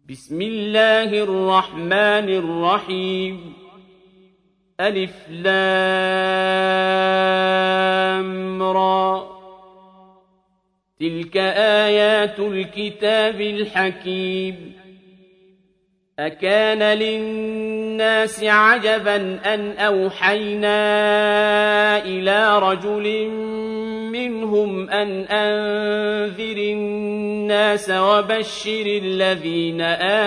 بسم الله الرحمن الرحيم ألف لام را تلك آيات الكتاب الحكيم أكان للناس عجبا أن أوحينا إلى رجل منهم أن أنذر الناس وبشر الذين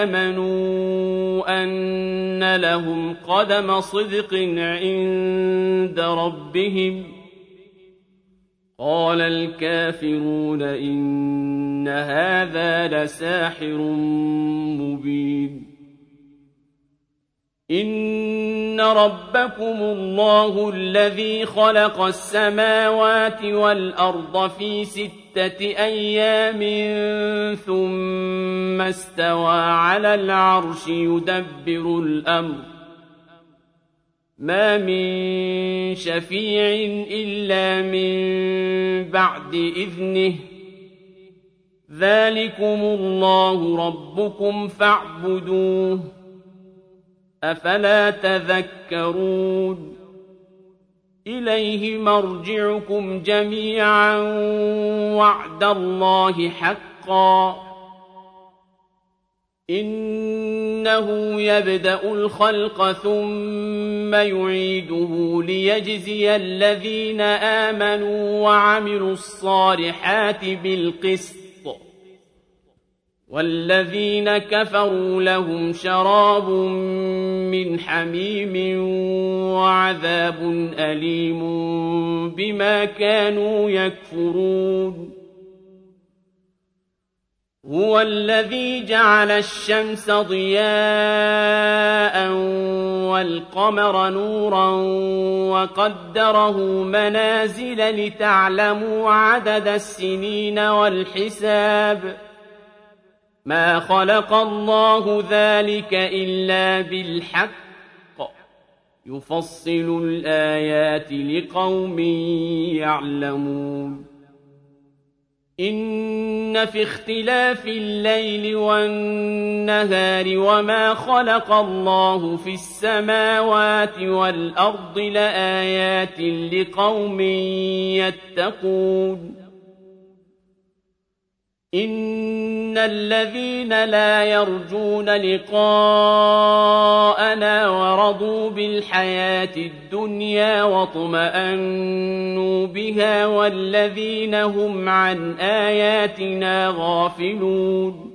آمنوا أن لهم قدم صدق عند ربهم قال الكافرون إن هذا لساحر مبين إن ربكم الله الذي خلق السماوات والأرض في 6 أيام ثم استوى على العرش يدبر الأمر ما من شفيع إلا من بعد إذنه ذلكم الله ربكم فاعبدوه أفلا تذكرون إليه مرجعكم جميعا وعد الله حقا إنه يبدأ الخلق ثم يعيده ليجزي الذين آمنوا وعملوا الصالحات بالقسط والذين كفروا لهم شراب من حميم وعذاب أليم بما كانوا يكفرون هو الذي جعل الشمس ضياء والقمر نورا وقدره منازل لتعلموا عدد السنين والحساب ما خلق الله ذلك إلا بالحق يفصل الآيات لقوم يعلمون إن في اختلاف الليل والنهار وما خلق الله في السماوات والأرض لآيات لقوم يتقون إن الذين لا يرجون لقاءنا ورضوا بالحياة الدنيا واطمأنوا بها والذين هم عن آياتنا غافلون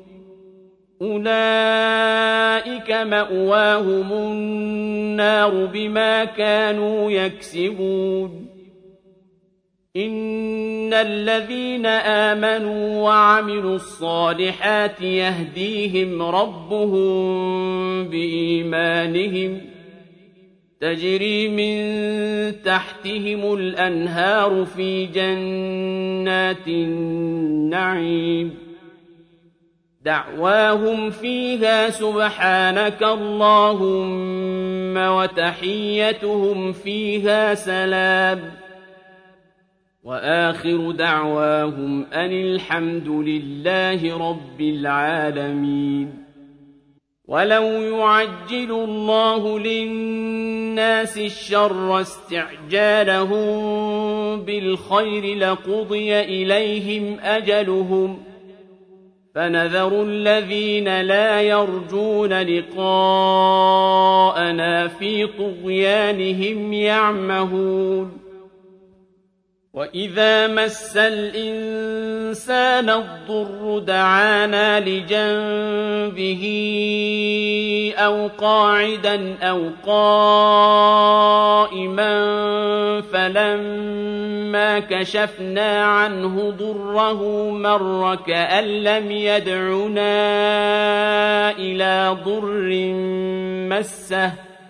أولئك مأواهم النار بما كانوا يكسبون إن الذين آمنوا وعملوا الصالحات يهديهم ربهم بإيمانهم تجري من تحتهم الأنهار في جنات النعيم دعواهم فيها سبحانك اللهم وتحيتهم فيها سلام وآخر دعواهم أن الحمد لله رب العالمين ولو يعجل الله للناس الشر استعجالهم بالخير لقضي إليهم أجلهم فنذر الذين لا يرجون لقاءنا في طغيانهم يعمهون وإذا مس الإنسان الضر دعانا لجنبه أو قاعدا أو قائما فلما كشفنا عنه ضره مر كأن لم يدعنا إلى ضر مسه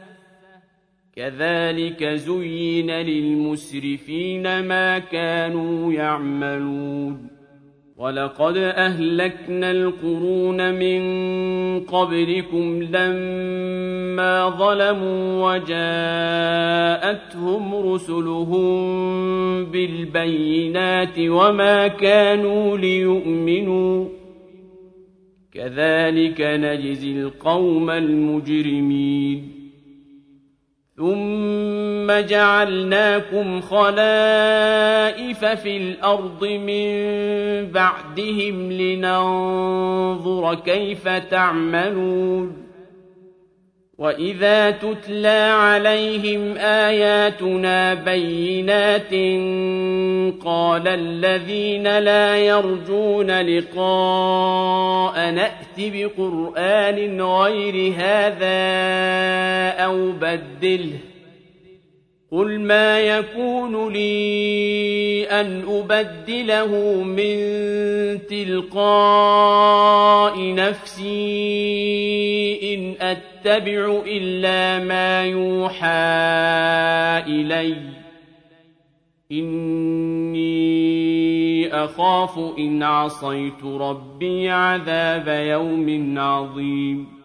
كذلك زين للمسرفين ما كانوا يعملون ولقد أهلكنا القرون من قبلكم لما ظلموا وجاءتهم رسلهم بالبينات وما كانوا ليؤمنوا كذلك نجزي القوم المجرمين ثم جعلناكم خلائف في الأرض من بعدهم لننظر كيف تعملون وإذا تتلى عليهم آياتنا بينات قال الذين لا يرجون لقاء نأت بقرآن غير هذا أو بدله قل ما يكون لي أن أبدله من تلقاء نفسي إن أتبع إلا ما يوحى إلي إني أخاف إن عصيت ربي عذاب يوم عظيم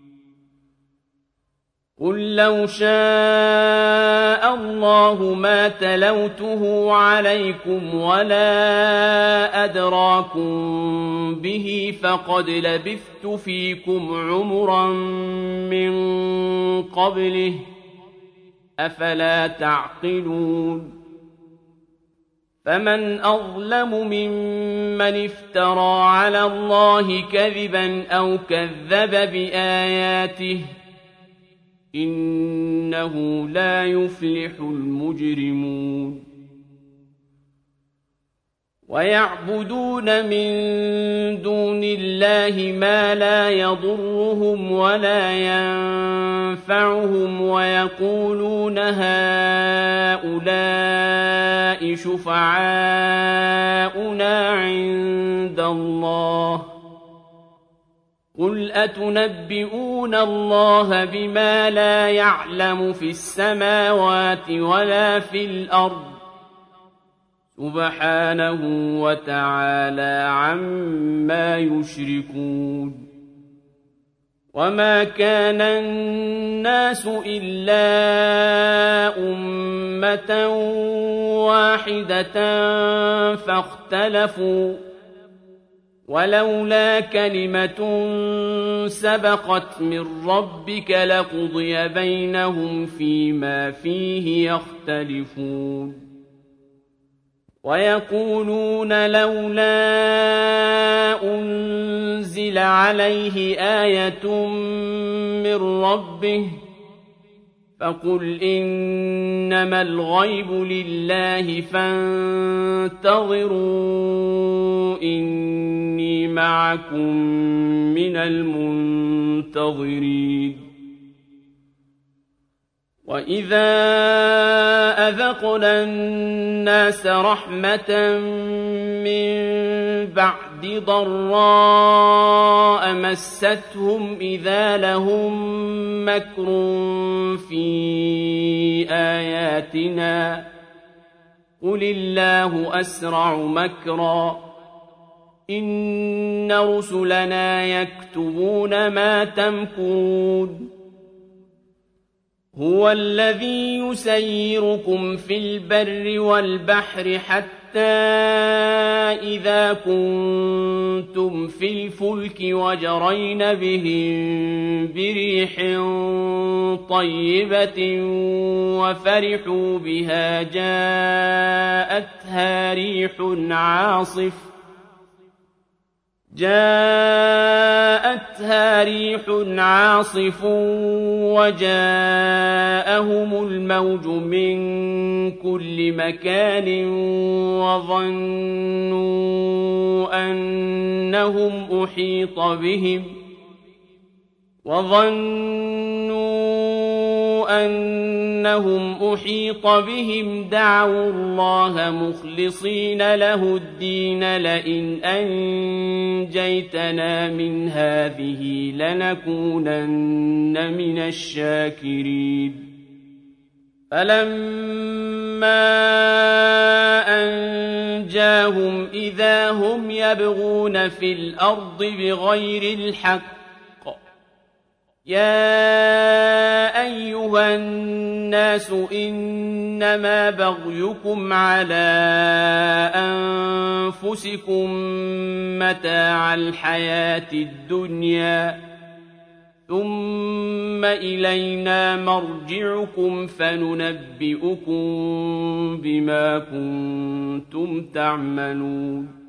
قل لو شاء الله ما تلوته عليكم ولا أدراكم به فقد لبثت فيكم عمرا من قبله أفلا تعقلون فمن أظلم ممن افترى على الله كذبا أو كذب بآياته إنه لا يفلح المجرمون ويعبدون من دون الله ما لا يضرهم ولا ينفعهم ويقولون هؤلاء شفعاؤنا عند الله قل أتنبئون الله بما لا يعلم في السماوات ولا في الأرض سبحانه وتعالى عما يشركون وما كان الناس إلا أمة واحدة فاختلفوا ولولا كلمة سبقت من ربك لقضي بينهم فيما فيه يختلفون ويقولون لولا أنزل عليه آية من ربه فقل إنما الغيب لله فانتظروا إني معكم من المنتظرين وإذا أذقنا الناس رحمة من بعد ضراء مستهم إذا لهم مكر في آياتنا قل الله أسرع مكرا إن رسلنا يكتبون ما تمكرون هو الذي يسيركم في البر والبحر حتى إذا كنتم في الفلك وجرين بهم بريح طيبة وفرحوا بها جاءتها ريح عاصف وجاءهم الموج من كل مكان وظنوا أنهم أحيط بهم دعوا الله مخلصين له الدين لئن أنجيتنا من هذه لنكونن من الشاكرين فلما أنجاهم إذا هم يبغون في الأرض بغير الحق يا أيها الناس إنما بغيكم على أنفسكم متاع الحياة الدنيا ثم إلينا مرجعكم فننبئكم بما كنتم تعملون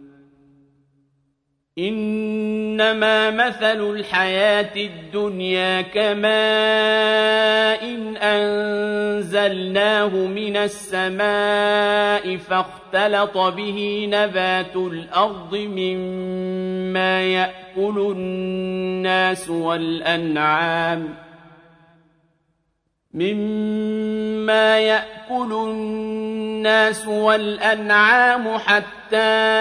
إنما مثل الحياة الدنيا كماء أنزلناه من السماء فاختلط به نبات الأرض مما يأكل الناس والأنعام حتى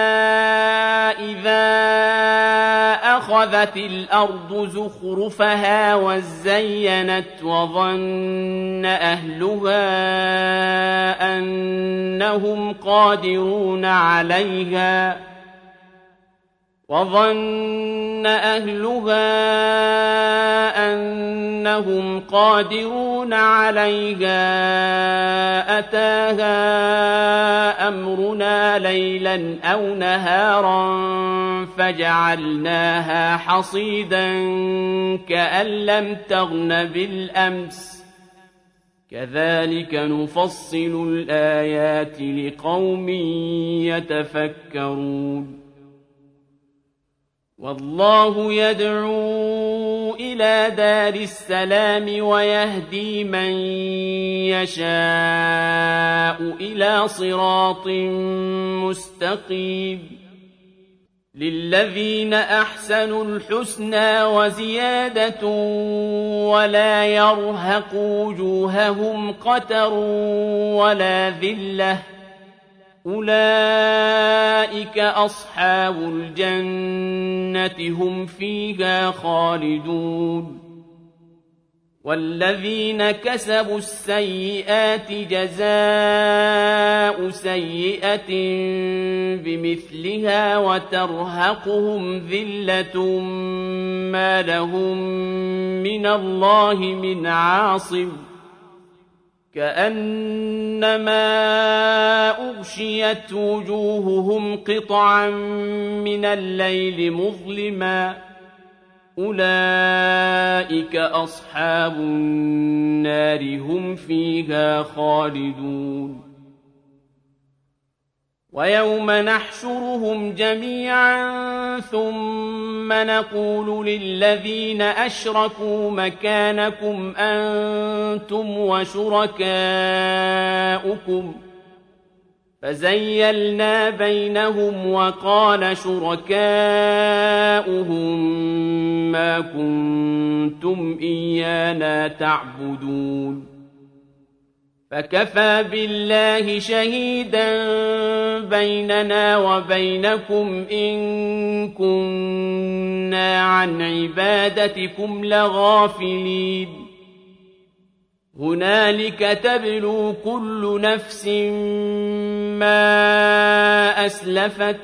إذا أخذت الأرض زخرفها وزينت وظن أهلها أنهم قادرون عليها أتاها أمرنا ليلا أو نهارا فجعلناها حصيدا كأن لم تغن بالأمس كذلك نفصل الآيات لقوم يتفكرون والله يدعو إلى دار السلام ويهدي من يشاء إلى صراط مستقيم للذين أحسنوا الحسنى وزيادة ولا يرهق وجوههم قتر ولا ذلة أولئك أصحاب الجنة هم فيها خالدون والذين كسبوا السيئات جزاء سيئة بمثلها وترهقهم ذلة ما لهم من الله من عاصم كأنما أغشيت وجوههم قطعا من الليل مظلما أولئك أصحاب النار هم فيها خالدون ويوم نحشرهم جميعا ثم نقول للذين أشركوا مكانكم أنتم وشركاؤكم فزيلنا بينهم وقال شركاؤهم ما كنتم إيانا تعبدون فكفى بالله شهيدا بيننا وبينكم إن كنا عن عبادتكم لغافلين هنالك تبلو كل نفس ما أسلفت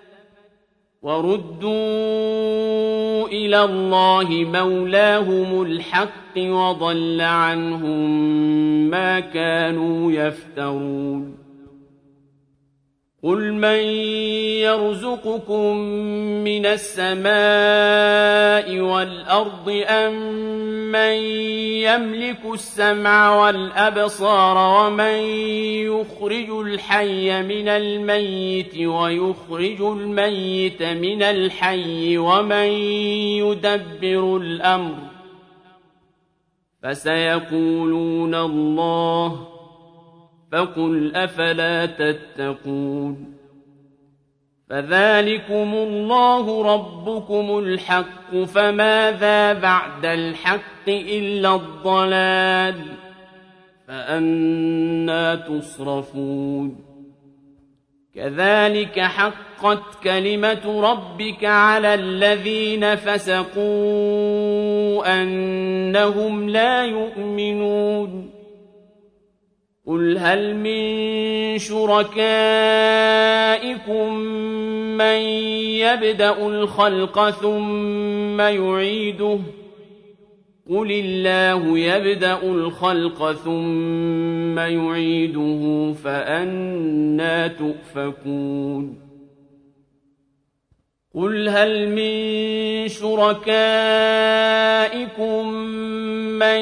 وردوا إلى الله مولاهم الحق وضل عنهم ما كانوا يفترون قل من يرزقكم من السماء والأرض أم من يملك السمع والأبصار ومن يخرج الحي من الميت ويخرج الميت من الحي ومن يدبر الأمر فسيقولون الله فقل أفلا تتقون فذلكم الله ربكم الحق فماذا بعد الحق إلا الضلال فأنى تصرفون كذلك حقت كلمة ربك على الذين فسقوا أنهم لا يؤمنون قل هل من شركائكم من يبدأ الخلق ثم يعيده قل الله يبدأ الخلق ثم يعيده فأنى تؤفكون قل هل من شركائكم من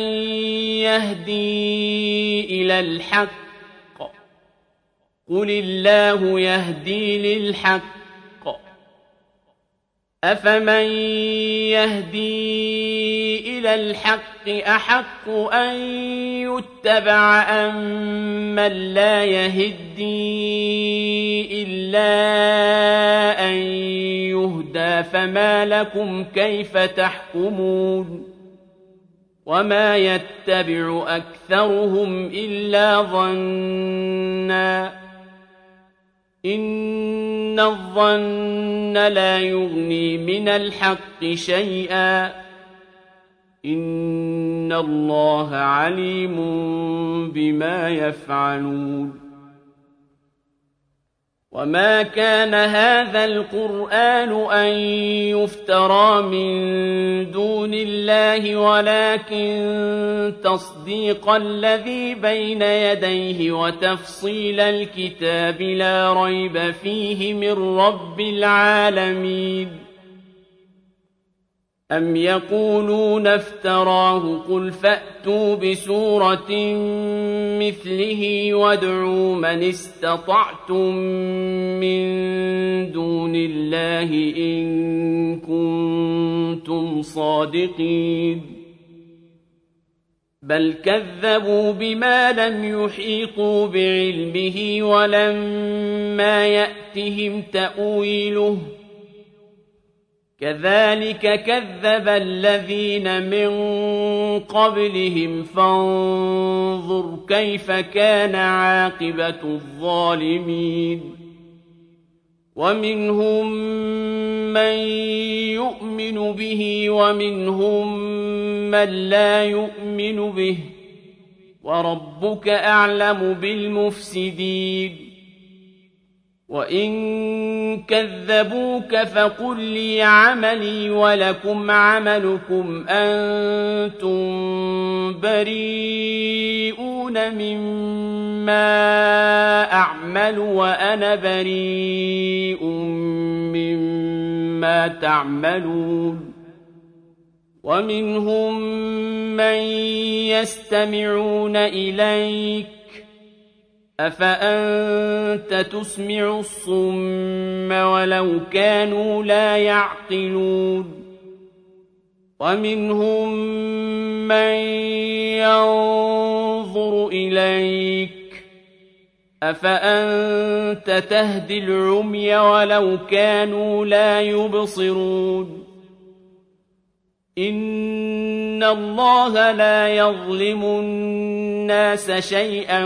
يهدي إلى الحق قل الله يهدي للحق أفمن يهدي إلى الحق أحق أن يتبع أم من لا يهدي إلا أن يهدى فما لكم كيف تحكمون وما يتبع أكثرهم إلا ظنّا إن الظن لا يغني من الحق شيئا إن الله عليم بما يفعلون وما كان هذا القرآن أن يفترى من دون الله ولكن تصديق الذي بين يديه وتفصيل الكتاب لا ريب فيه من رب العالمين أم يقولون افتراه قل فأتوا بسورة مثله وادعوا من استطعتم من دون الله إن كنتم صادقين بل كذبوا بما لم يحيطوا بعلمه ولما يأتهم تأويله كذلك كذب الذين من قبلهم فانظر كيف كان عاقبة الظالمين ومنهم من يؤمن به ومنهم من لا يؤمن به وربك أعلم بالمفسدين وإن كذبوك فقل لي عملي ولكم عملكم أنتم بريئون مما أعمل وأنا بريء مما تعملون ومنهم من يستمعون إليك أفأنت تسمع الصم ولو كانوا لا يعقلون ومنهم من ينظر إليك أفأنت تهدي العمي ولو كانوا لا يبصرون إن الله لا يظلم الناس شيئا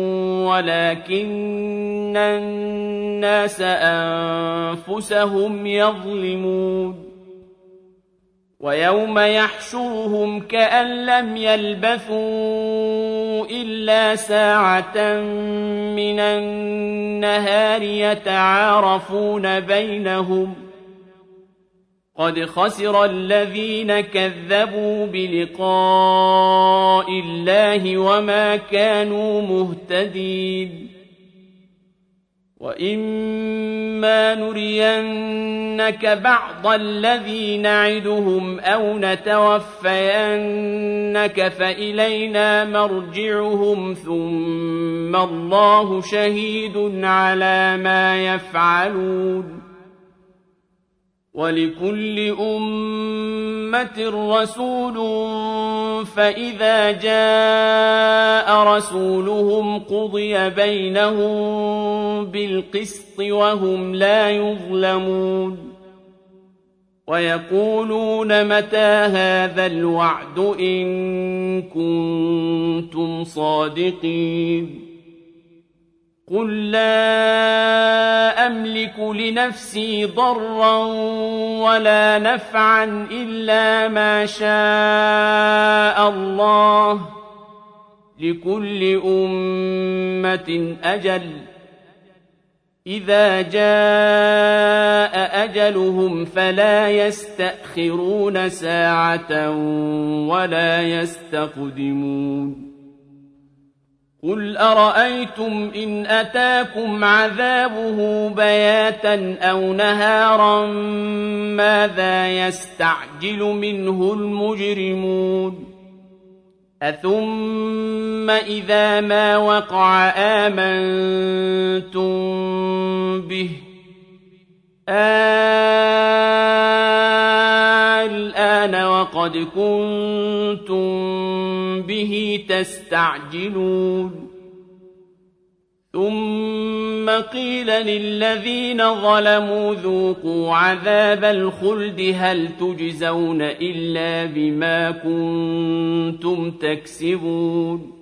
ولكن الناس أنفسهم يظلمون ويوم يحشرهم كأن لم يلبثوا إلا ساعة من النهار يتعارفون بينهم قد خسر الذين كذبوا بلقاء الله وما كانوا مهتدين وإما نرينك بعض الذي نعدهم أو نتوفينك فإلينا مرجعهم ثم الله شهيد على ما يفعلون ولكل أمة رسول فإذا جاء رسولهم قضي بينهم بالقسط وهم لا يظلمون ويقولون متى هذا الوعد إن كنتم صادقين قل لا أملك لنفسي ضرا ولا نفعا إلا ما شاء الله لكل أمة أجل إذا جاء أجلهم فلا يستأخرون ساعة ولا يستقدمون قل أرأيتم إن أتاكم عذابه بياتا أو نهارا ماذا يستعجل منه المجرمون أثم إذا ما وقع آمنتم به الآن وقد كنتم به تستعجلون ثم قيل للذين ظلموا ذوقوا عذاب الخلد هل تجزون إلا بما كنتم تكسبون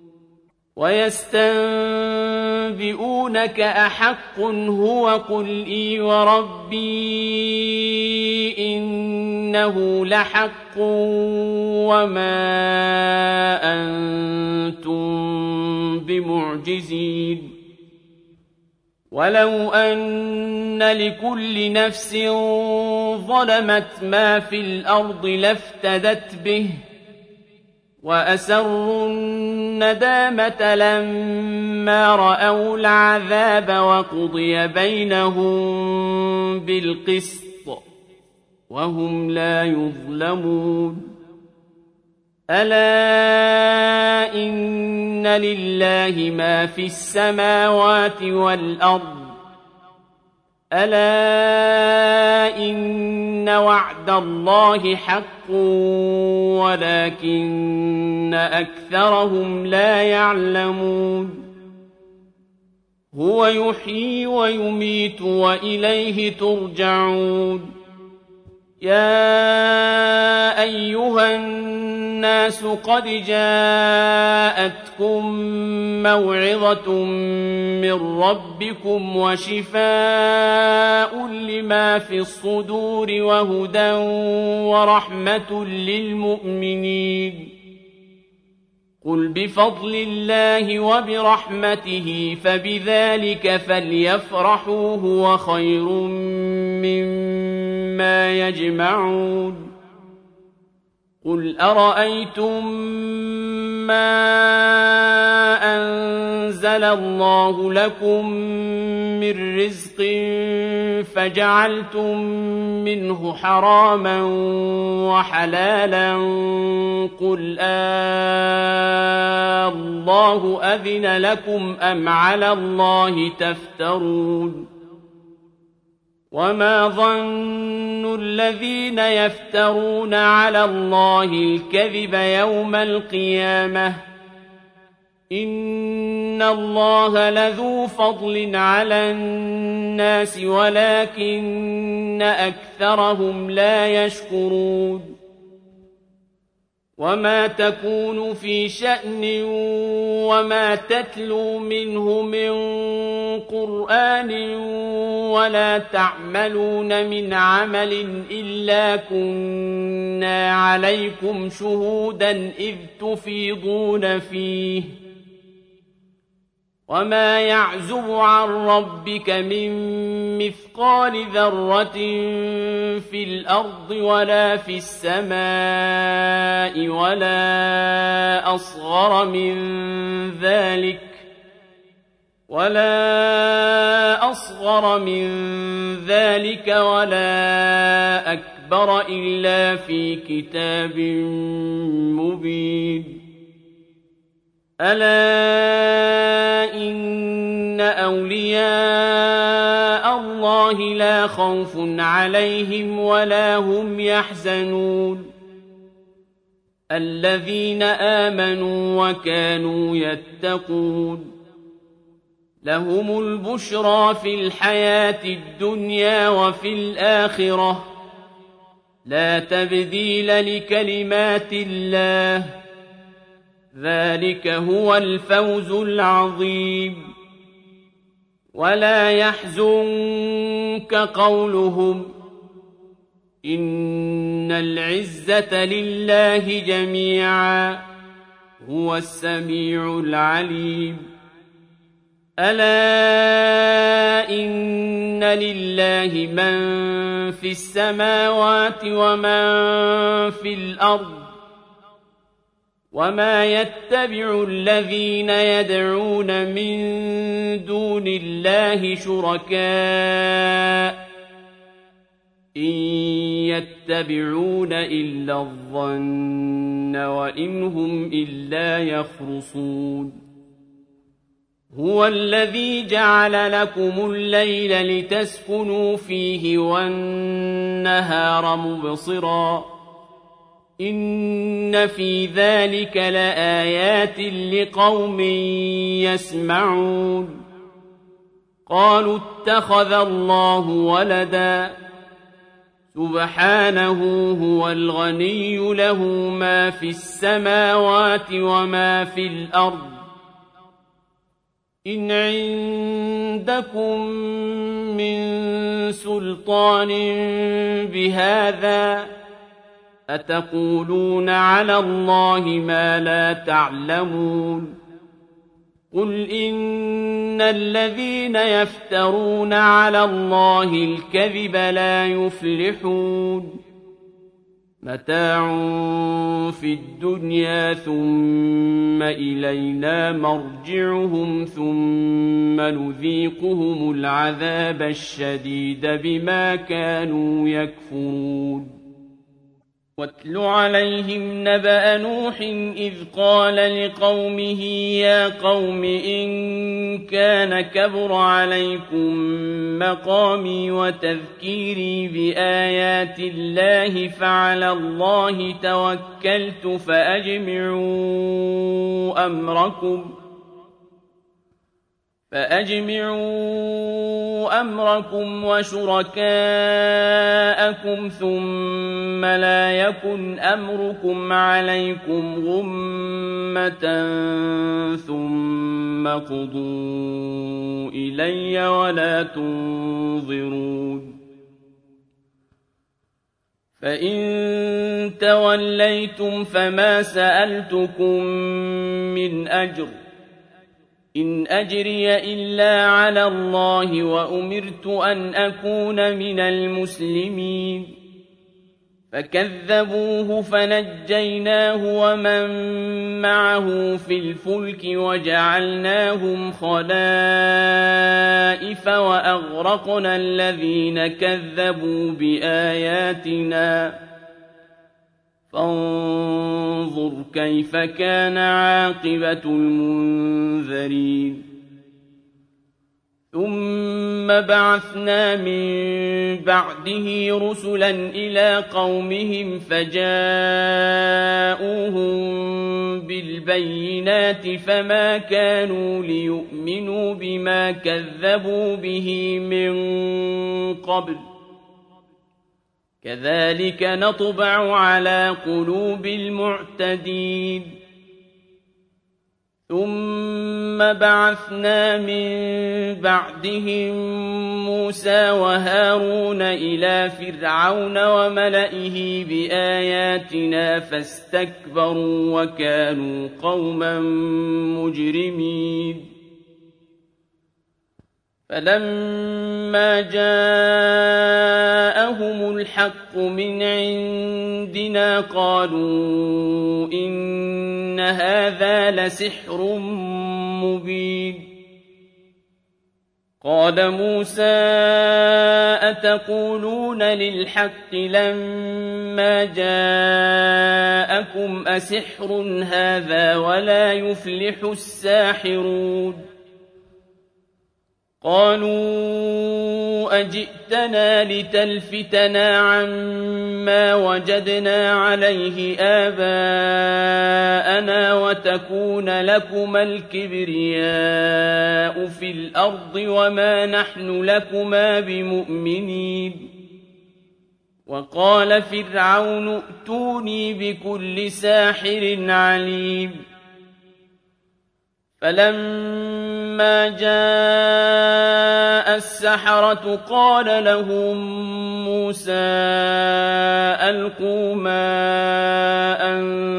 ويستنبئونك أحق هو قل إي وربي إنه لحق وما أنتم بمعجزين ولو أن لكل نفس ظلمت ما في الأرض لافتدت به وأسروا الندامة لما رأوا العذاب وقضي بينهم بالقسط وهم لا يظلمون ألا إن لله ما في السماوات والأرض ألا إن وعد الله حق ولكن أكثرهم لا يعلمون هو يحيي ويميت وإليه ترجعون يا أيها الناس قد جاءتكم موعظة من ربكم وشفاء لما في الصدور وهدى ورحمة للمؤمنين قل بفضل الله وبرحمته فبذلك فليفرحوا هو خير مما يجمعون قل أرأيتم ما أنزل الله لكم من رزق فجعلتم منه حراما وحلالا قل الله أذن لكم أم على الله تفترون وما ظن الذين يفترون على الله الكذب يوم القيامة إن الله لذو فضل على الناس ولكن أكثرهم لا يشكرون وما تكون في شأن وما تتلو منه من قرآن ولا تعملون من عمل إلا كنا عليكم شهودا إذ تفيضون فيه وما يعزب عن ربك من مثقال ذرة في الأرض ولا في السماء ولا أصغر من ذلك ولا أكبر إلا في كتاب مبين ألا إن أولياء الله لا خوف عليهم ولا هم يحزنون الذين آمنوا وكانوا يتقون لهم البشرى في الحياة الدنيا وفي الآخرة لا تبديل لكلمات الله ذلك هو الفوز العظيم ولا يحزنك قولهم إن العزة لله جميعا هو السميع العليم ألا إن لله من في السماوات ومن في الأرض وما يتبع الذين يدعون من دون الله شركاء إن يتبعون إلا الظن وإن هم إلا يخرصون هو الذي جعل لكم الليل لتسكنوا فيه والنهار مبصرا إن في ذلك لآيات لقوم يسمعون قالوا اتخذ الله ولدا سبحانه هو الغني له ما في السماوات وما في الأرض إن عندكم من سلطان بهذا أتقولون على الله ما لا تعلمون قل إن الذين يفترون على الله الكذب لا يفلحون متاع في الدنيا ثم إلينا مرجعهم ثم نذيقهم العذاب الشديد بما كانوا يكفرون واتل عليهم نبأ نوح إذ قال لقومه يا قوم إن كان كبر عليكم مقامي وتذكيري بآيات الله فعلى الله توكلت فأجمعوا أمركم وشركاءكم ثم لا يكن أمركم عليكم غمة ثم قضوا إلي ولا تنظرون فإن توليتم فما سألتكم من أجر إن أجري إلا على الله وأمرت أن أكون من المسلمين فكذبوه فنجيناه ومن معه في الفلك وجعلناهم خلائف وأغرقنا الذين كذبوا بآياتنا فانظر كيف كان عاقبة المنذرين ثم بعثنا من بعده رسلا إلى قومهم فجاءوهم بالبينات فما كانوا ليؤمنوا بما كذبوا به من قبل كذلك نطبع على قلوب المعتدين ثم بعثنا من بعدهم موسى وهارون إلى فرعون وملئه بآياتنا فاستكبروا وكانوا قوما مجرمين فلما جاءهم الحق من عندنا قالوا إن هذا لسحر مبين قال موسى أتقولون للحق لما جاءكم أسحر هذا ولا يفلح الساحرون قالوا أجئتنا لتلفتنا عما وجدنا عليه آباءنا وتكون لكما الكبرياء في الأرض وما نحن لكما بمؤمنين وقال فرعون ائتوني بكل ساحر عليم فلما جاء السحرة قال لهم موسى ألقوا ما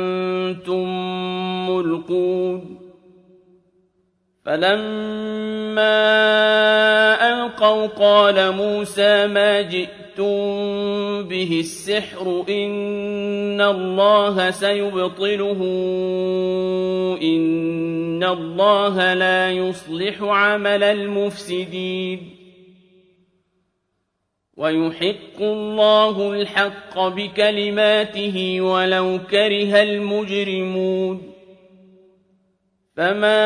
أنتم ملقون فلما ألقوا قال موسى ما جئتم به السحر إن الله سيبطله إن الله لا يصلح عمل المفسدين ويحق الله الحق بكلماته ولو كره المجرمون فما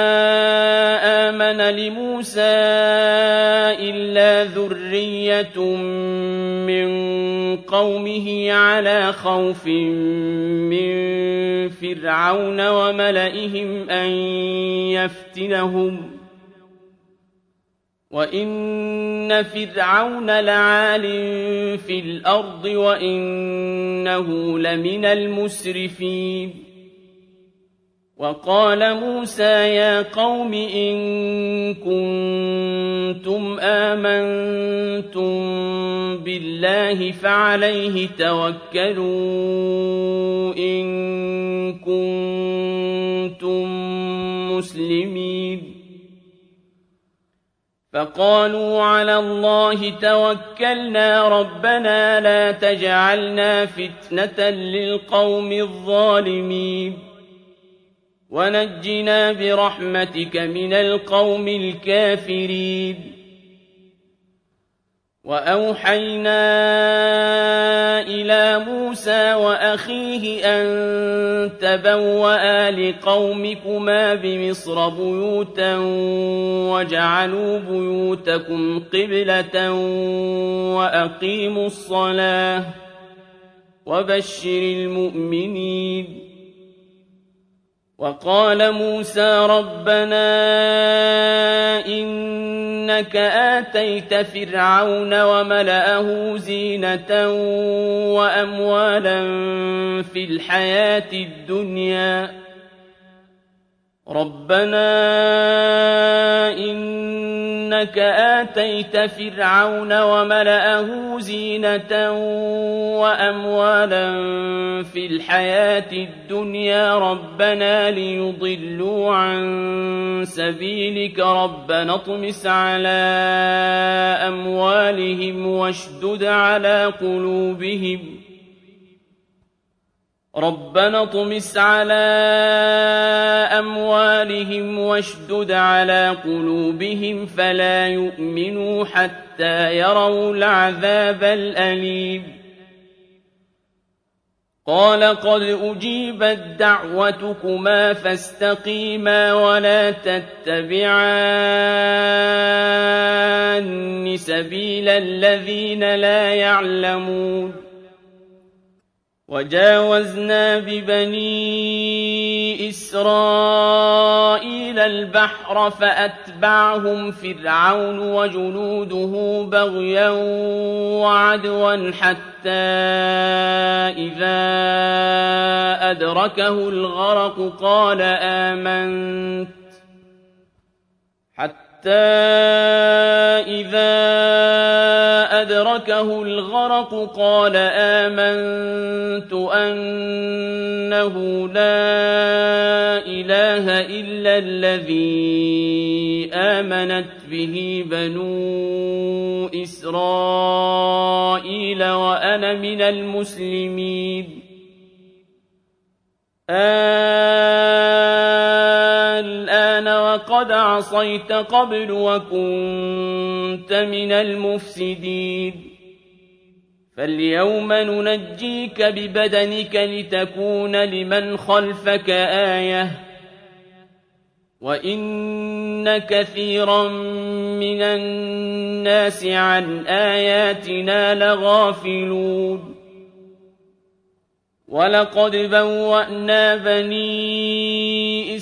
آمن لموسى إلا ذرية من قومه على خوف من فرعون وملئهم أن يفتنهم وإن فرعون لعال في الأرض وإنه لمن المسرفين وقال موسى يا قوم إن كنتم آمنتم بالله فعليه توكلوا إن كنتم مسلمين فقالوا على الله توكلنا ربنا لا تجعلنا فتنة للقوم الظالمين ونجنا برحمتك من القوم الكافرين وأوحينا إلى موسى وأخيه أن تبوأ لقومكما بمصر بيوتا وجعلوا بيوتكم قبلة وأقيموا الصلاة وبشر المؤمنين وقال موسى ربنا إنك آتيت فرعون وملأه زينة وأموالا في الحياة الدنيا ربنا إنك آتيت فرعون وملأه زينة وأموالا في الحياة الدنيا ربنا ليضلوا عن سبيلك ربنا اطمس على أموالهم واشدد على قلوبهم ربنا اطمس على أموالهم واشدد على قلوبهم فلا يؤمنوا حتى يروا العذاب الأليم قال قد أجيبت دعوتكما فاستقيما ولا تتبعان سبيل الذين لا يعلمون وجاوزنا ببني إسرائيل البحر فأتبعهم فرعون وجنوده بغيا وعدوا حتى إذا أدركه الغرق قال آمنت أنه لا إله إلا الذي آمنت به بنو إسرائيل وأنا من المسلمين الآن وقد عصيت قبل وكنت من المفسدين فاليوم ننجيك ببدنك لتكون لمن خلفك آية وإن كثيرا من الناس عن آياتنا لغافلون ولقد بوأنا بني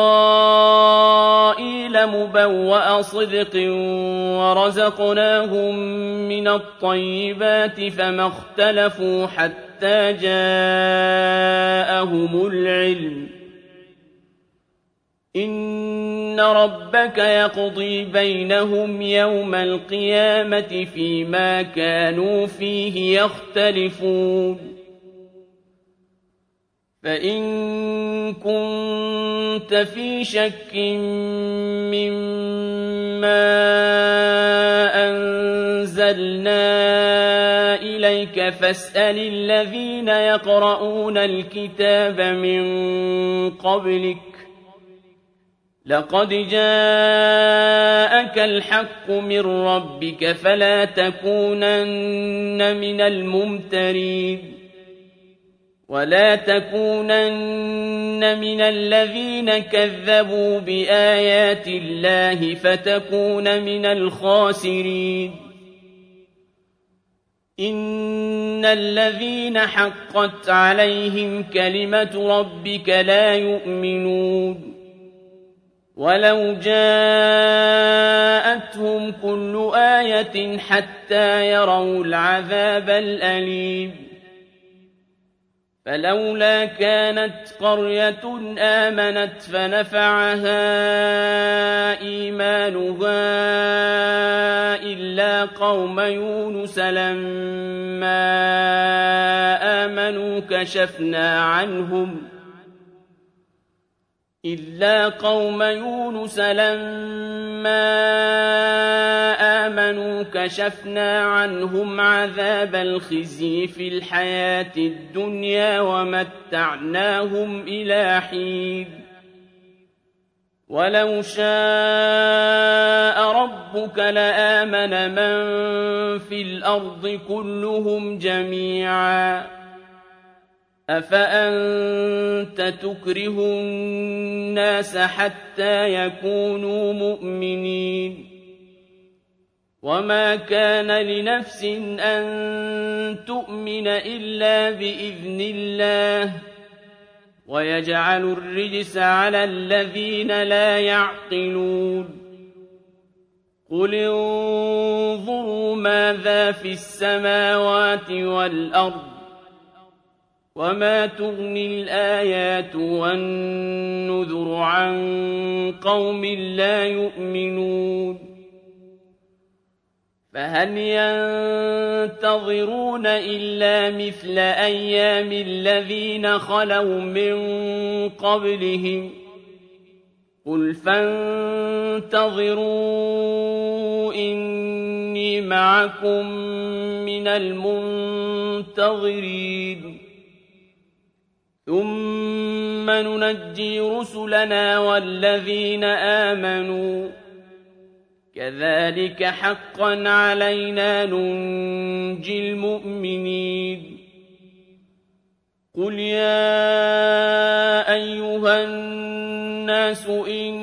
إسرائيل مبوأ صدق ورزقناهم من الطيبات فما اختلفوا حتى جاءهم العلم إن ربك يقضي بينهم يوم القيامة فيما كانوا فيه يختلفون فإن كنت في شك مما ما أنزلنا إليك فاسأل الذين يقرؤون الكتاب من قبلك لقد جاءك الحق من ربك فلا تكونن من الممترين ولا تكونن من الذين كذبوا بآيات الله فتكون من الخاسرين إن الذين حقت عليهم كلمة ربك لا يؤمنون ولو جاءتهم كل آية حتى يروا العذاب الأليم فلولا كانت قرية آمنت فنفعها إيمانها إلا قوم يونس لما آمنوا كشفنا عنهم عذاب الخزي في الحياة الدنيا ومتعناهم إلى حين ولو شاء ربك لآمن من في الأرض كلهم جميعا أفأنت تكره الناس حتى يكونوا مؤمنين وما كان لنفس أن تؤمن إلا بإذن الله ويجعل الرجس على الذين لا يعقلون قل انظروا ماذا في السماوات والأرض وما تغني الآيات والنذر عن قوم لا يؤمنون فهل ينتظرون إلا مثل أيام الذين خلوا من قبلهم قل فانتظروا إني معكم من المنتظرين ثم ننجي رسلنا والذين آمنوا كذلك حقا علينا ننجي المؤمنين قل يا أيها الناس إن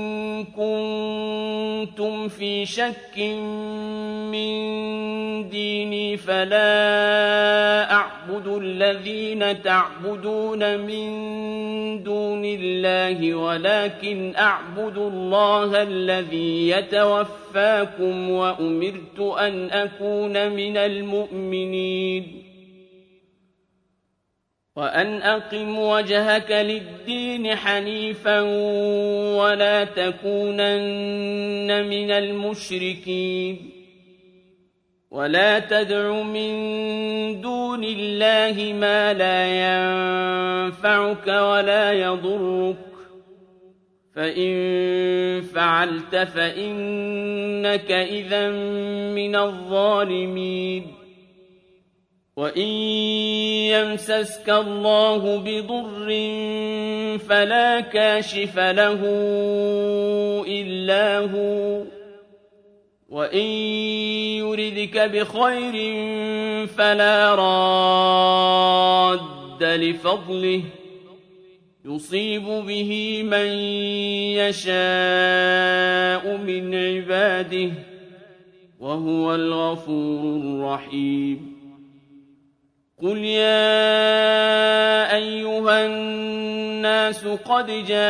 كنتم في شك من ديني فلا أعبد الذين تعبدون من دون الله ولكن أعبد الله الذي يتوفاكم وأمرت أن أكون من المؤمنين وأن أقم وجهك للدين حنيفا ولا تكونن من المشركين ولا تدع من دون الله ما لا ينفعك ولا يضرك فإن فعلت فإنك إذا من الظالمين وإن يمسسك الله بضر فلا كاشف له إلا هو وإن يردك بخير فلا راد لفضله يصيب به من يشاء من عباده وهو الغفور الرحيم قل يا أيها الناس قد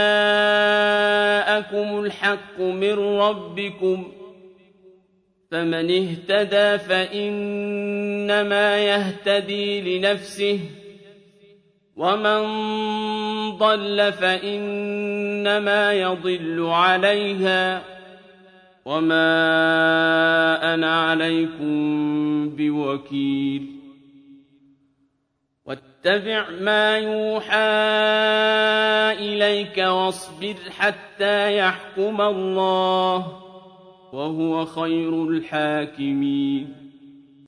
جاءكم الحق من ربكم فمن اهتدى فإنما يهتدي لنفسه ومن ضل فإنما يضل عليها وما أنا عليكم بوكيل واتبع ما يوحى إليك واصبر حتى يحكم الله وهو خير الحاكمين